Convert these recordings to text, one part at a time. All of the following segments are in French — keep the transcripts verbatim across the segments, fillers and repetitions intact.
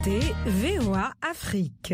V O A Afrique.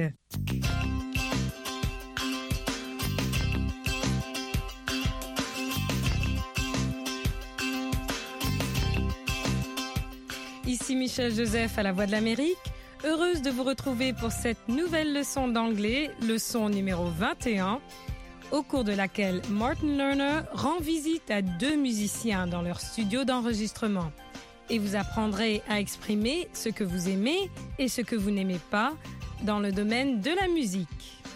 Ici Michel Joseph à la Voix de l'Amérique, heureuse de vous retrouver pour cette nouvelle leçon d'anglais, leçon numéro vingt et un, au cours de laquelle Martin Lerner rend visite à deux musiciens dans leur studio d'enregistrement. Et vous apprendrez à exprimer ce que vous aimez et ce que vous n'aimez pas dans le domaine de la musique.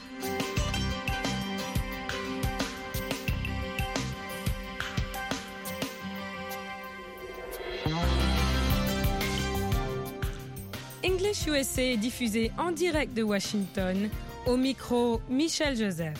English U S A est diffusé en direct de Washington, au micro Michel Joseph.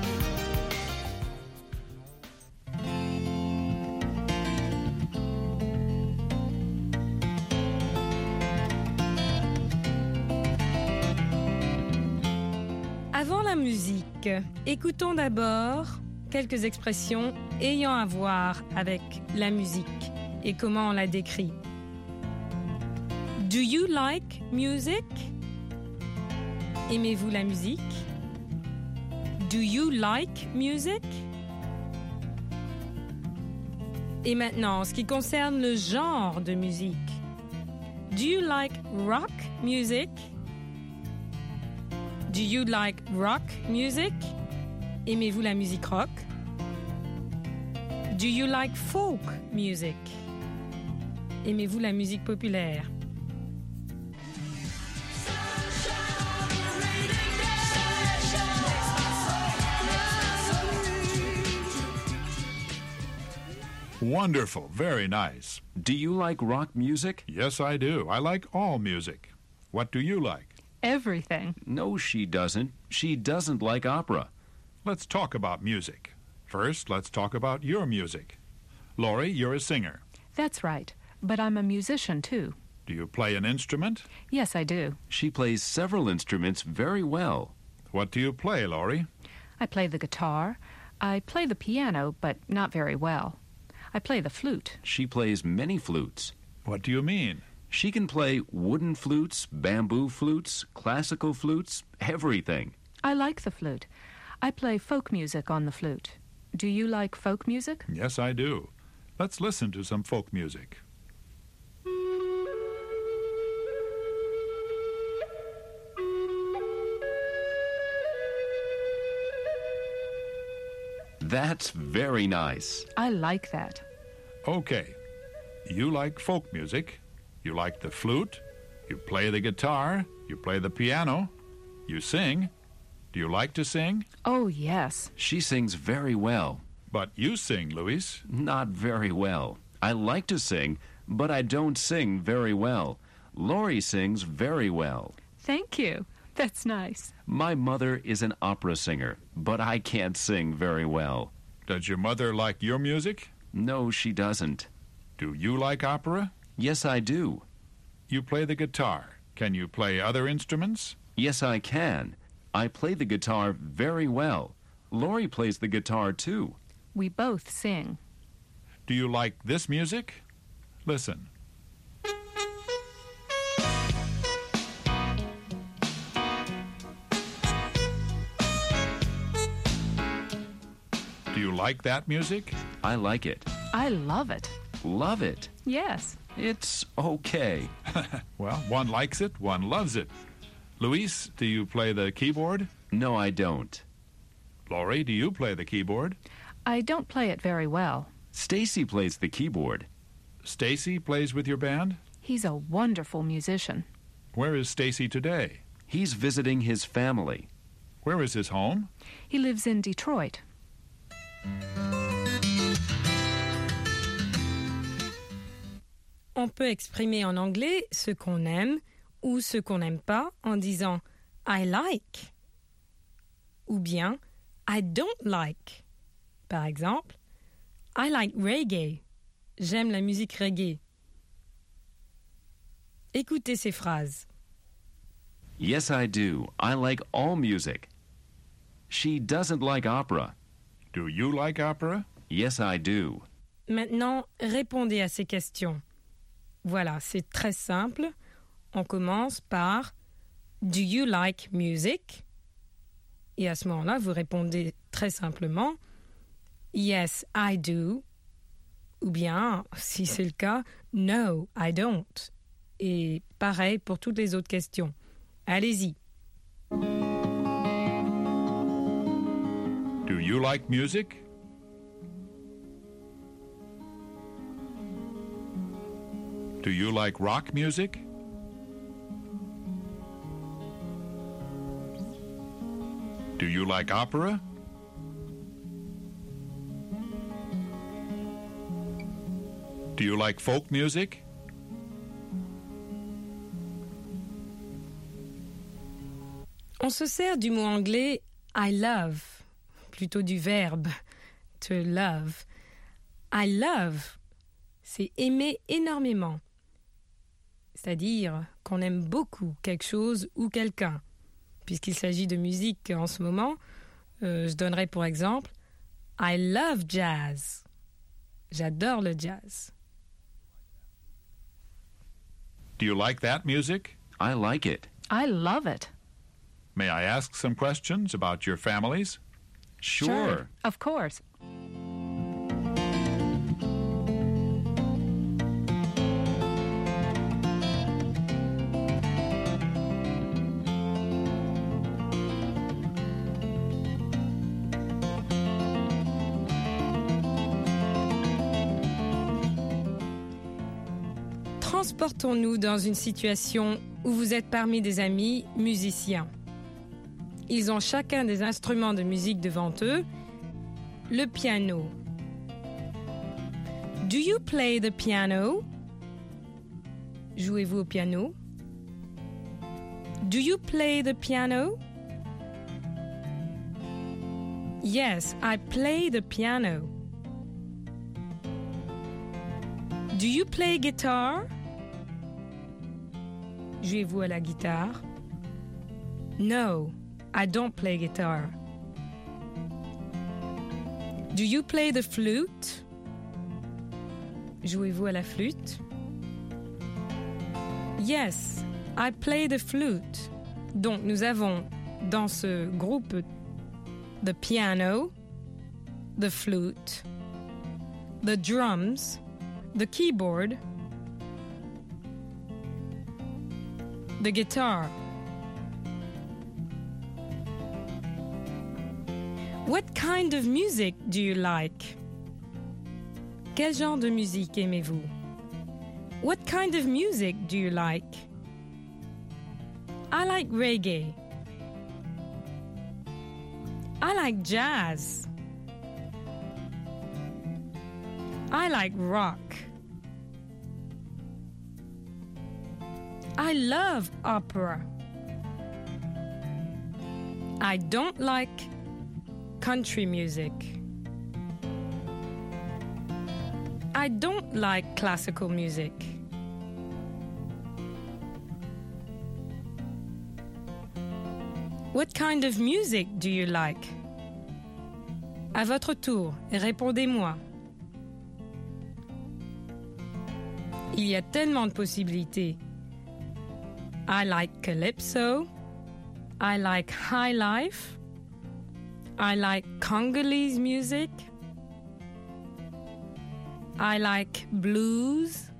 Avant la musique, écoutons d'abord quelques expressions ayant à voir avec la musique et comment on la décrit. Do you like music? Aimez-vous la musique? Do you like music? Et maintenant, en ce qui concerne le genre de musique. Do you like rock music? Do you like rock music? Aimez-vous la musique rock? Do you like folk music? Aimez-vous la musique populaire? Wonderful, very nice. Do you like rock music? Yes, I do. I like all music. What do you like? Everything. No, she doesn't. She doesn't like opera. Let's talk about music. First, let's talk about your music. Laurie, you're a singer. That's right. But I'm a musician, too. Do you play an instrument? Yes, I do. She plays several instruments very well. What do you play, Laurie? I play the guitar. I play the piano, but not very well. I play the flute. She plays many flutes. What do you mean? She can play wooden flutes, bamboo flutes, classical flutes, everything. I like the flute. I play folk music on the flute. Do you like folk music? Yes, I do. Let's listen to some folk music. That's very nice. I like that. Okay. You like folk music. You like the flute. You play the guitar. You play the piano. You sing. Do you like to sing? Oh, yes. She sings very well. But you sing, Luis. Not very well. I like to sing, but I don't sing very well. Laurie sings very well. Thank you. That's nice. My mother is an opera singer, but I can't sing very well. Does your mother like your music? No, she doesn't. Do you like opera? Yes, I do. You play the guitar. Can you play other instruments? Yes, I can. I play the guitar very well. Laurie plays the guitar, too. We both sing. Do you like this music? Listen. Do you like that music? I like it. I love it. Love it. Yes. It's okay. Well, one likes it, one loves it. Luis, do you play the keyboard? No, I don't. Laurie, do you play the keyboard? I don't play it very well. Stacy plays the keyboard. Stacy plays with your band? He's a wonderful musician. Where is Stacy today? He's visiting his family. Where is his home? He lives in Detroit. On peut exprimer en anglais ce qu'on aime ou ce qu'on n'aime pas en disant I like ou bien I don't like. Par exemple, I like reggae. J'aime la musique reggae. Écoutez ces phrases. Yes, I do. I like all music. She doesn't like opera. Do you like opera? Yes, I do. Maintenant, répondez à ces questions. Voilà, c'est très simple. On commence par Do you like music? Et à ce moment-là, vous répondez très simplement Yes, I do. Ou bien, si c'est le cas, No, I don't. Et pareil pour toutes les autres questions. Allez-y. Do you like music? Do you like rock music? Do you like opera? Do you like folk music? On se sert du mot anglais I love, plutôt du verbe to love. I love, c'est aimer énormément. C'est-à-dire qu'on aime beaucoup quelque chose ou quelqu'un. Puisqu'il s'agit de musique en ce moment, euh, je donnerai pour exemple I love jazz. J'adore le jazz. Do you like that music? I like it. I love it. May I ask some questions about your families? Sure. Of course. Transportons-nous dans une situation où vous êtes parmi des amis musiciens. Ils ont chacun des instruments de musique devant eux. Le piano. Do you play the piano? Jouez-vous au piano? Do you play the piano? Yes, I play the piano. Do you play guitar? Jouez-vous à la guitare? No, I don't play guitar. Do you play the flute? Jouez-vous à la flûte? Yes, I play the flute. Donc nous avons dans ce groupe the piano, the flute, the drums, the keyboard, the guitar. What kind of music do you like? Quel genre de musique aimez-vous? What kind of music do you like? I like reggae. I like jazz. I like rock. I love opera. I don't like country music. I don't like classical music. What kind of music do you like? À votre tour, répondez-moi. Il y a tellement de possibilités. I like calypso. I like high life. I like Congolese music. I like blues.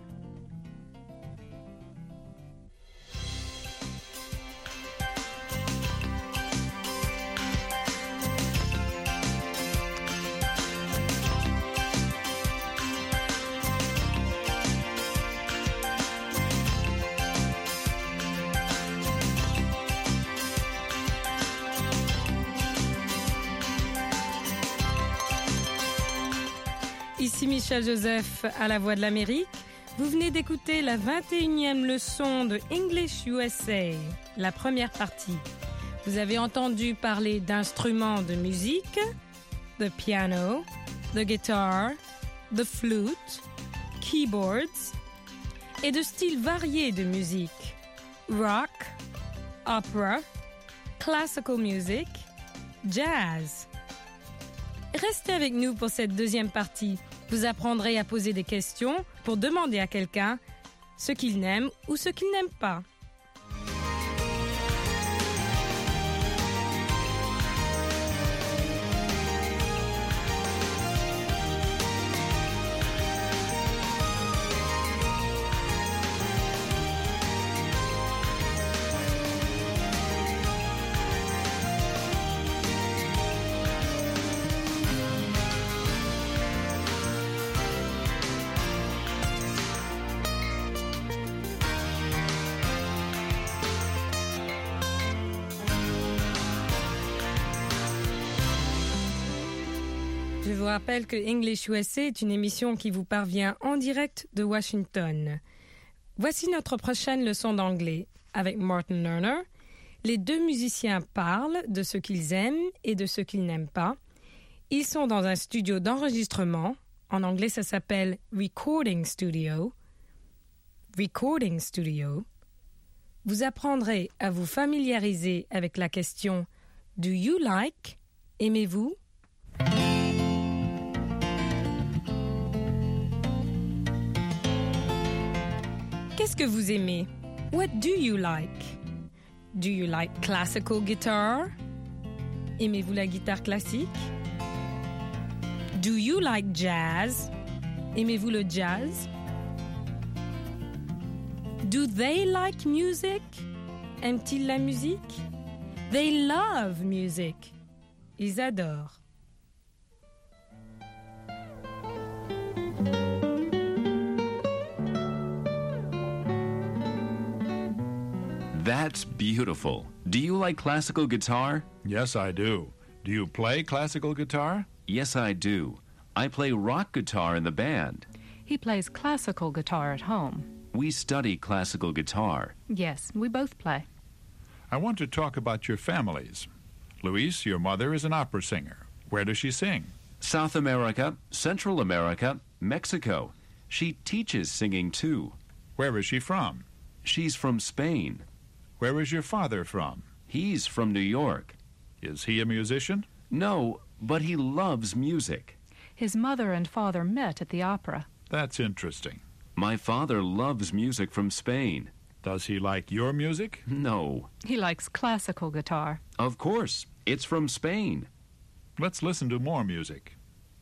Ici Michel Joseph à la Voix de l'Amérique. Vous venez d'écouter la vingt et unième leçon de English U S A, la première partie. Vous avez entendu parler d'instruments de musique, the piano, the guitar, the flute, keyboards, et de styles variés de musique, rock, opera, classical music, jazz. Restez avec nous pour cette deuxième partie. Vous apprendrez à poser des questions pour demander à quelqu'un ce qu'il n'aime ou ce qu'il n'aime pas. vous rappelle que English U S A est une émission qui vous parvient en direct de Washington. Voici notre prochaine leçon d'anglais. Avec Martin Lerner, les deux musiciens parlent de ce qu'ils aiment et de ce qu'ils n'aiment pas. Ils sont dans un studio d'enregistrement. En anglais, ça s'appelle Recording Studio. Recording Studio. Vous apprendrez à vous familiariser avec la question « Do you like ?» Aimez-vous? Qu'est-ce que vous aimez? What do you like? Do you like classical guitar? Aimez-vous la guitare classique? Do you like jazz? Aimez-vous le jazz? Do they like music? Aiment-ils la musique? They love music. Ils adorent. That's beautiful. Do you like classical guitar? Yes, I do. Do you play classical guitar? Yes, I do. I play rock guitar in the band. He plays classical guitar at home. We study classical guitar. Yes, we both play. I want to talk about your families. Luis, your mother is an opera singer. Where does she sing? South America, Central America, Mexico. She teaches singing too. Where is she from? She's from Spain. Where is your father from? He's from New York. Is he a musician? No, but he loves music. His mother and father met at the opera. That's interesting. My father loves music from Spain. Does he like your music? No. He likes classical guitar. Of course. It's from Spain. Let's listen to more music.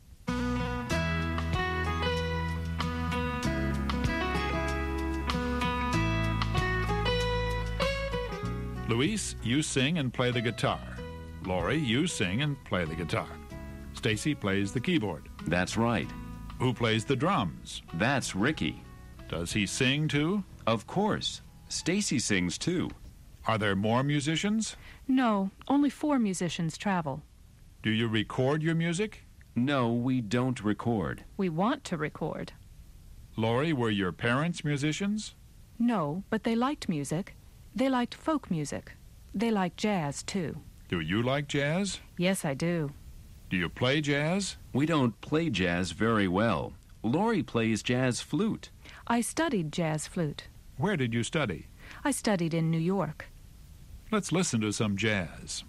Luis, you sing and play the guitar. Laurie, you sing and play the guitar. Stacy plays the keyboard. That's right. Who plays the drums? That's Ricky. Does he sing too? Of course. Stacy sings too. Are there more musicians? No, only four musicians travel. Do you record your music? No, we don't record. We want to record. Laurie, were your parents musicians? No, but they liked music. They liked folk music. They like jazz, too. Do you like jazz? Yes, I do. Do you play jazz? We don't play jazz very well. Laurie plays jazz flute. I studied jazz flute. Where did you study? I studied in New York. Let's listen to some jazz.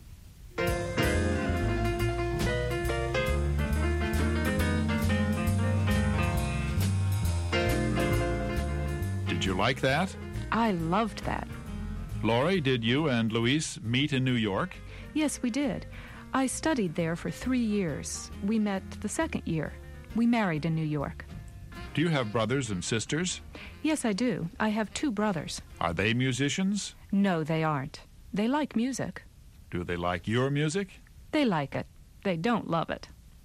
Did you like that? I loved that. Laurie, did you and Luis meet in New York? Yes, we did. I studied there for three years. We met the second year. We married in New York. Do you have brothers and sisters? Yes, I do. I have two brothers. Are they musicians? No, they aren't. They like music. Do they like your music? They like it. They don't love it.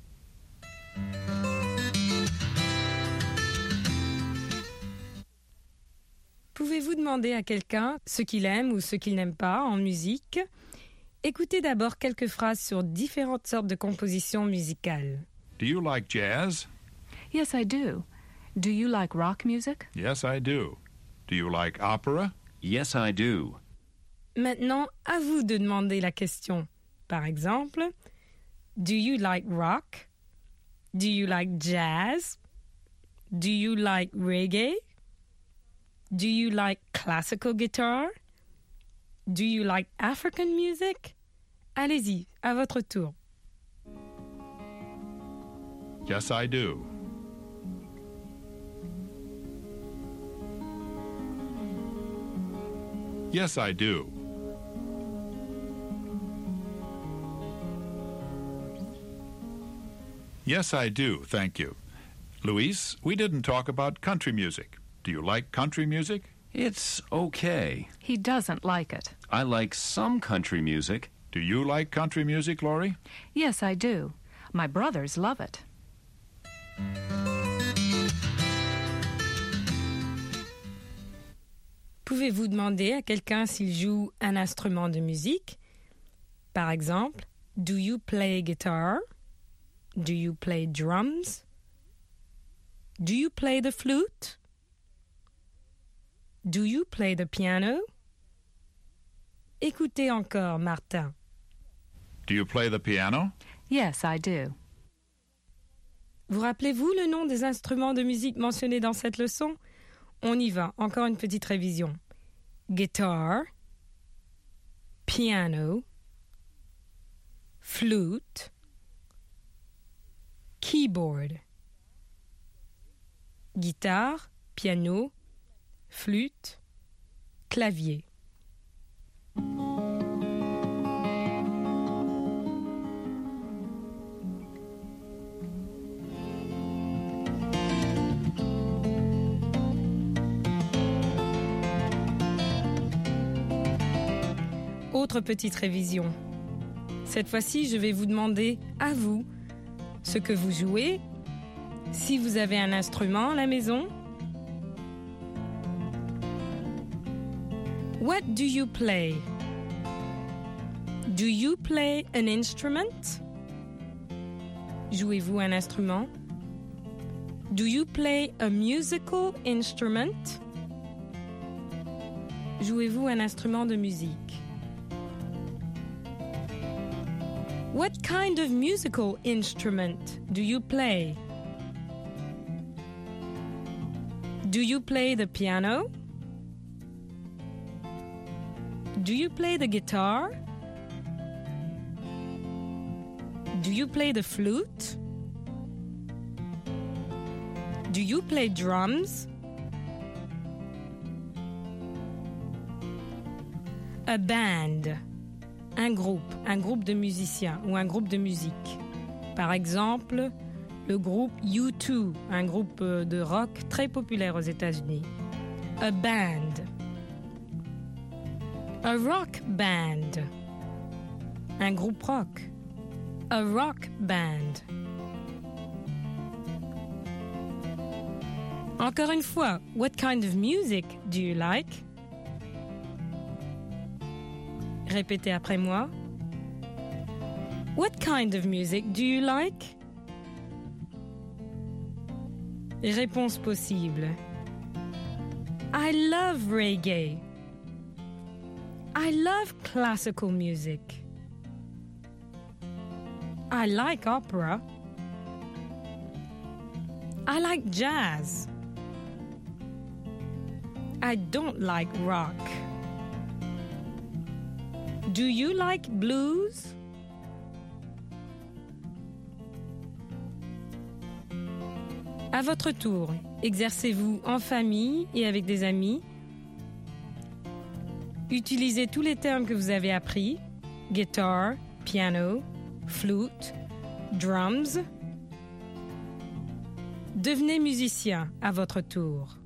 Pouvez-vous demander à quelqu'un ce qu'il aime ou ce qu'il n'aime pas en musique? Écoutez d'abord quelques phrases sur différentes sortes de compositions musicales. Do you like jazz? Yes, I do. Do you like rock music? Yes, I do. Do you like opera? Yes, I do. Maintenant, à vous de demander la question. Par exemple, do you like rock? Do you like jazz? Do you like reggae? Do you like classical guitar? Do you like African music? Allez-y, à votre tour. Yes, I do. Yes, I do. Yes, I do, thank you. Luis, we didn't talk about country music. Do you like country music? It's okay. He doesn't like it. I like some country music. Do you like country music, Laurie? Yes, I do. My brothers love it. Pouvez-vous demander à quelqu'un s'il joue un instrument de musique? Par exemple, do you play guitar? Do you play drums? Do you play the flute? Do you play the piano? Écoutez encore, Martin. Do you play the piano? Yes, I do. Vous rappelez-vous le nom des instruments de musique mentionnés dans cette leçon? On y va, encore une petite révision. Guitar, piano, flute, keyboard. Guitare, piano, flûte, clavier. Autre petite révision. Cette fois-ci, je vais vous demander à vous ce que vous jouez, si vous avez un instrument à la maison. What do you play? Do you play an instrument? Jouez-vous un instrument? Do you play a musical instrument? Jouez-vous un instrument de musique? What kind of musical instrument do you play? Do you play the piano? Do you play the guitar? Do you play the flute? Do you play drums? A band. Un groupe, un groupe de musiciens ou un groupe de musique. Par exemple, le groupe U deux, un groupe de rock très populaire aux États-Unis. A band. A rock band. Un groupe rock. A rock band. Encore une fois, what kind of music do you like? Répétez après moi. What kind of music do you like? Réponse possible. I love reggae. I love classical music. I like opera. I like jazz. I don't like rock. Do you like blues? À votre tour, exercez-vous en famille et avec des amis. Utilisez tous les termes que vous avez appris. Guitar, piano, flute, drums. Devenez musicien à votre tour.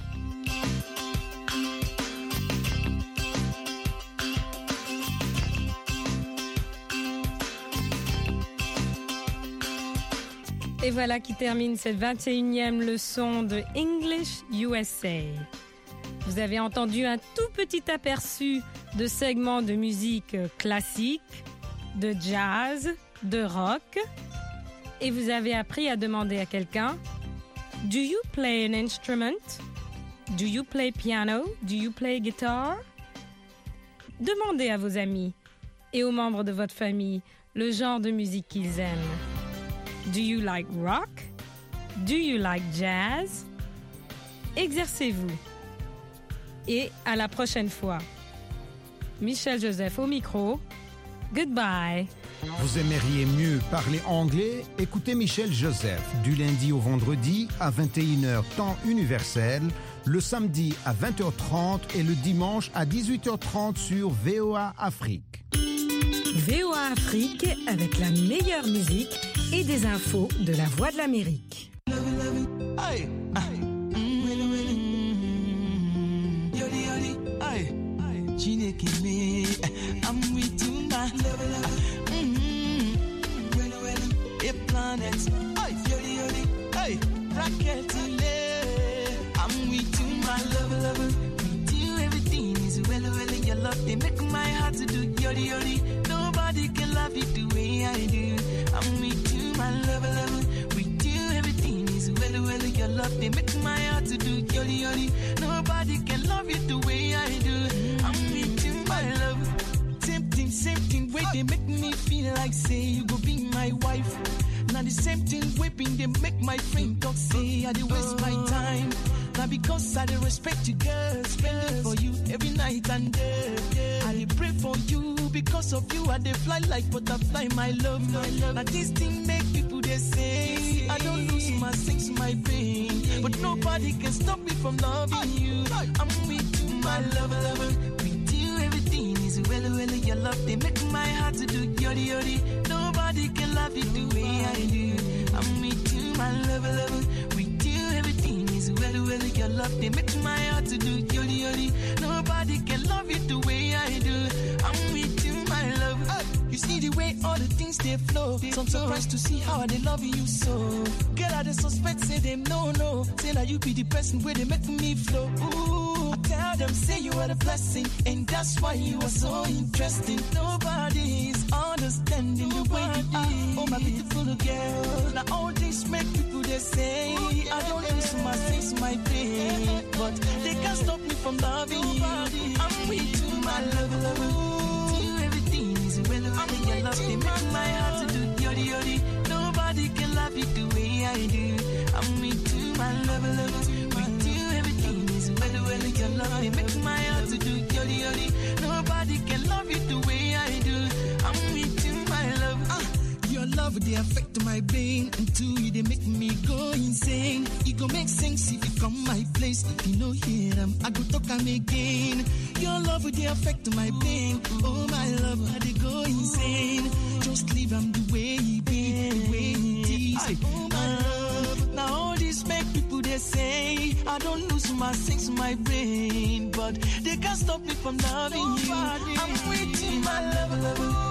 Et voilà qui termine cette vingt et unième leçon de English U S A. Vous avez entendu un tout petit aperçu de segments de musique classique, de jazz, de rock. Et vous avez appris à demander à quelqu'un « Do you play an instrument? Do you play piano? Do you play guitar? » Demandez à vos amis et aux membres de votre famille le genre de musique qu'ils aiment. Do you like rock? Do you like jazz? Exercez-vous. Et à la prochaine fois. Michel Joseph au micro. Goodbye. Vous aimeriez mieux parler anglais? Écoutez Michel Joseph du lundi au vendredi à vingt et une heures temps universel, le samedi à vingt heures trente et le dimanche à dix-huit heures trente sur V O A Afrique. V O A Afrique avec la meilleure musique et des infos de la Voix de l'Amérique. Aye, aye. Yoli, yoli, aye, aye. Chineke me, I'm with you, my love, mm-hmm. Well, well, a planet, aye, yoli, yoli, aye. Rocket, I'm with you, my love, love. With you, everything is well, well. Your love, they make my heart to do yoli, yoli. Nobody can love you the way I do. I'm with you, my love. well, well, your love, they make my heart to do yoli yoli. Nobody can love you the way I do. I'm with you, my love. Same thing, same thing, way they make me feel like say you go be my wife. Now the same thing, whipping, they make my friend talk, say I dey waste my time. Now because I dey respect you, girl, spend it for you every night and day. I dey pray for you, because of you I dey fly like butterfly, my love, my love. Now this thing make people they say I don't lose my sense, my pain, but nobody can stop me from loving you. I'm with you, my love, lover. With you everything is well, well. Your love they make my heart to do yodi yodi. Nobody can love you the way I do. I'm with you, my love, lover. With you everything is well, well. Your love they make my heart to do yodi yodi. Nobody can love you the way I do. I'm with you, my love. Uh, you see the way all the things they flow. So I'm surprised to see how they love you so. Girl, I they suspect, say them no, no. Say that you be the person where they make me flow. Ooh, I tell them, say you are the blessing, and that's why you are so interesting. Nobody is understanding the way you are. Oh, my beautiful girl. Now all this make people they say I don't lose my sense, my pain, but they can't stop me from loving you. I'm with you, my love, love. You everything is well, well. Your love they make my heart to do yodi yodi. Nobody can love you the way I do. I'm with you, my love, love. With you everything is well, well. Your love they make my heart to do yodi yodi. Nobody can love you the way I do. I'm with you, my love. Uh. Your love, they affect my brain. And two, they make me go insane. It go make sense if you come my place. If you know hear them, I go talk them again. Your love, they affect my brain. Oh, my love, how they go insane. Just leave them the way he be, the way he is. Oh, my love. Now all this make people, they say I don't lose my sense, my brain, but they can't stop me from loving you. I'm with you, my love, love.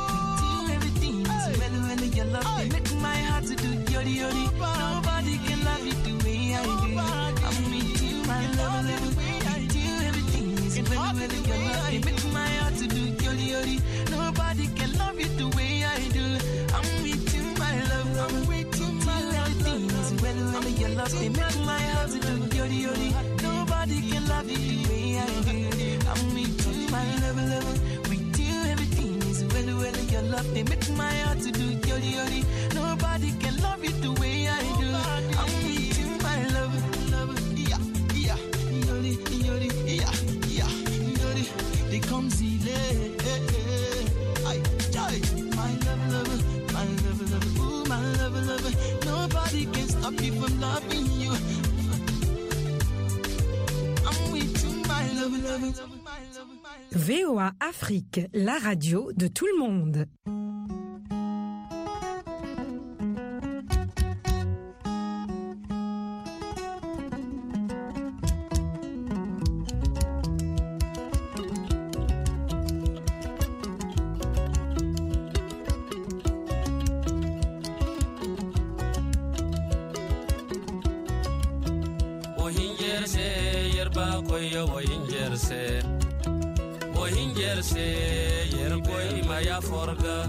Your love, they make my heart to do yodi yodi. Nobody can love you the way I do. I'm with you, my love, love. With you, everything is well, well. Your love, they make my heart to do yodi yodi. Nobody can love you the way I do. I'm with you, my love. I'm with you, my love. Everything is well, well. Your love, they make my heart to do yodi yodi. Nobody can love you the way I do. I'm with you, my love, love. With you, everything is well, well. Your love, they make my heart to do yodi yodi. Nobody can love you the way I do. I'm with you, my love, love. Yeah, yeah, yodi, yodi, yeah, yeah, yodi. They come see le, I die. My love, love, my love, love. Ooh, my love, love. Nobody can stop me from loving you. I'm with you, my love, love. V O A Afrique, la radio de tout le monde. Yer boy maya forga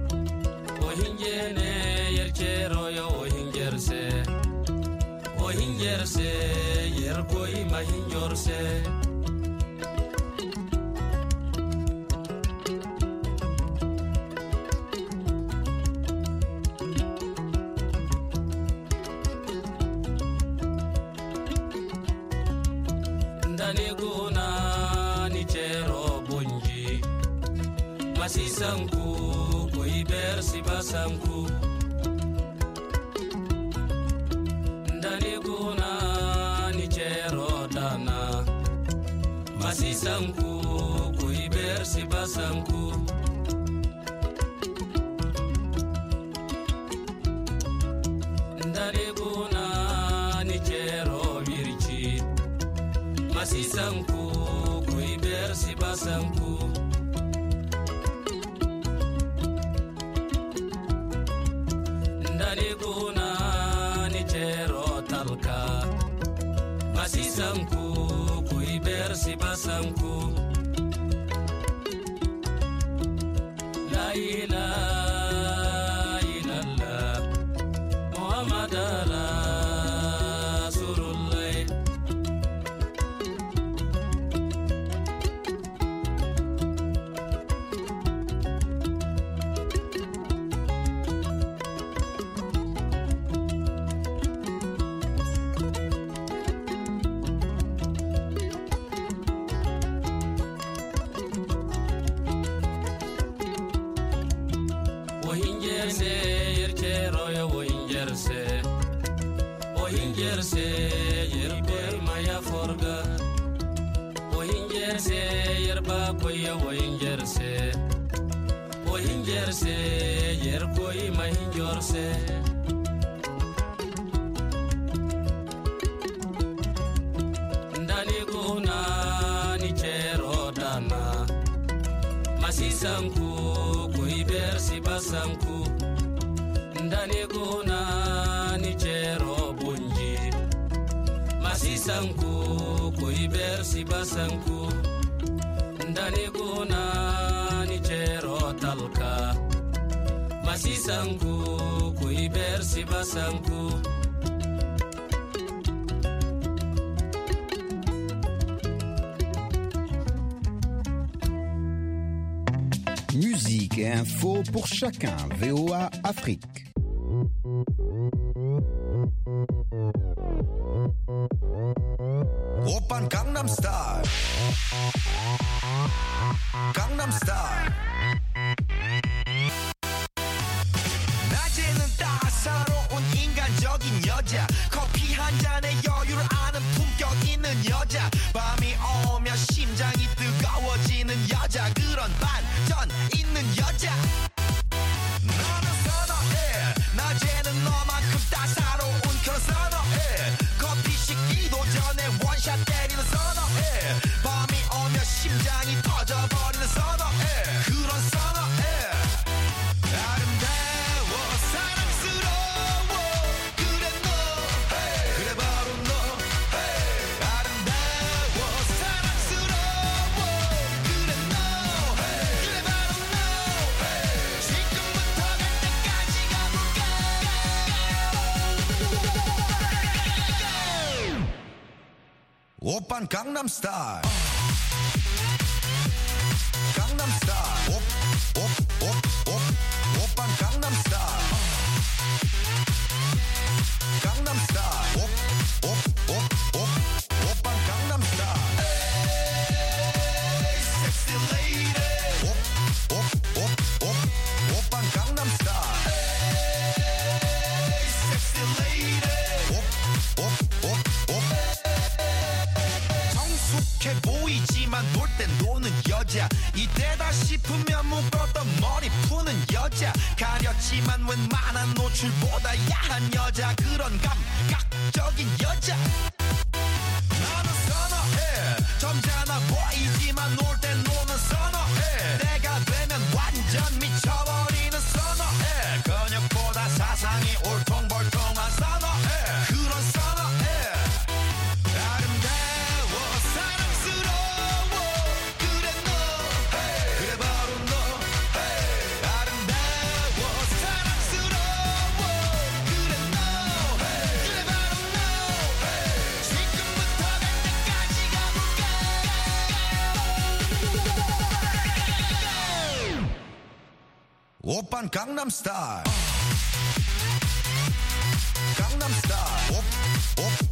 Ohinjene yer chero yo ohinjerse Ohinjerse yer boy mahinjorse Ndani guna ni chero bonji Masisanku, koiber sibasanku Ndani guna ni chero dana Masisanku, koiber sibasanku Ndani guna ni chero virchi Masisanku, koiber sibasanku Kuna ni chero talka Masisanku kuiber sibasanku La ilaha illallah Muhammad la ingerse yerkero yo wo ingerse o ingerse yerbe maya forga o ingerse yerba koyo wo ingerse o ingerse yerko ma ingerse ndani guna ni kero dana masisanku kuibersi basanku ndani guna ni kero bunji masisanku kuibersi basanku ndani guna ni kero talka masisanku kuibersi basanku Musique et info pour chacun. V O A Afrique. 오빤 강남 스타일. 강남 스타일. 낮에는 따사로운 인간적인 여자. 커피 한 잔에 여유를 아는 품격 있는 여자. 밤이 오면 심장이 뜨거워지는 여자. 그런 반전 있는 여자. 너는 선호해. 낮에는 너만큼 따사로운 그런 선호해. 커피 식기도 전에 원샷 때리는 선호해. 밤이 오면 심장이 터져버리는 선호해. 그런 선호해. 아름다워 사랑스러워 그래 너 그래 바로 너 아름다워 사랑스러워 그래 너 그래 바로 너 지금부터 갈 때까지 가볼까 오빤 강남 스타일 강남 스타일 옵옵옵옵 오빤 강남 스타일 강남 스타일 옵옵옵옵 오빤 강남 스타일 에이 섹시 레이디 옵옵옵옵 오빤 강남 스타일 에이 섹시 레이디 옵옵옵옵 성숙해 보이지만 놀 땐 노는 여자 이때다 싶으면 묶었던 머리 푸는 여자 가렸지만 웬만한 노출보다 야한 여자 그런 감각적인 여자 나는 선호해 점잖아 보이지만 놀 땐 노는 선호해 내가 되면 완전 미쳐버리는 선호해 근육보다 사상이 울퉁불퉁한 선호해 그런 선호해 아름다워 사랑스러워 그래 너 그래 바로 너 아름다워 사랑스러워 그래 너 그래 바로 너 지금부터 갈 때까지 가볼까 오빤 강남 스타일 강남 스타일 옵옵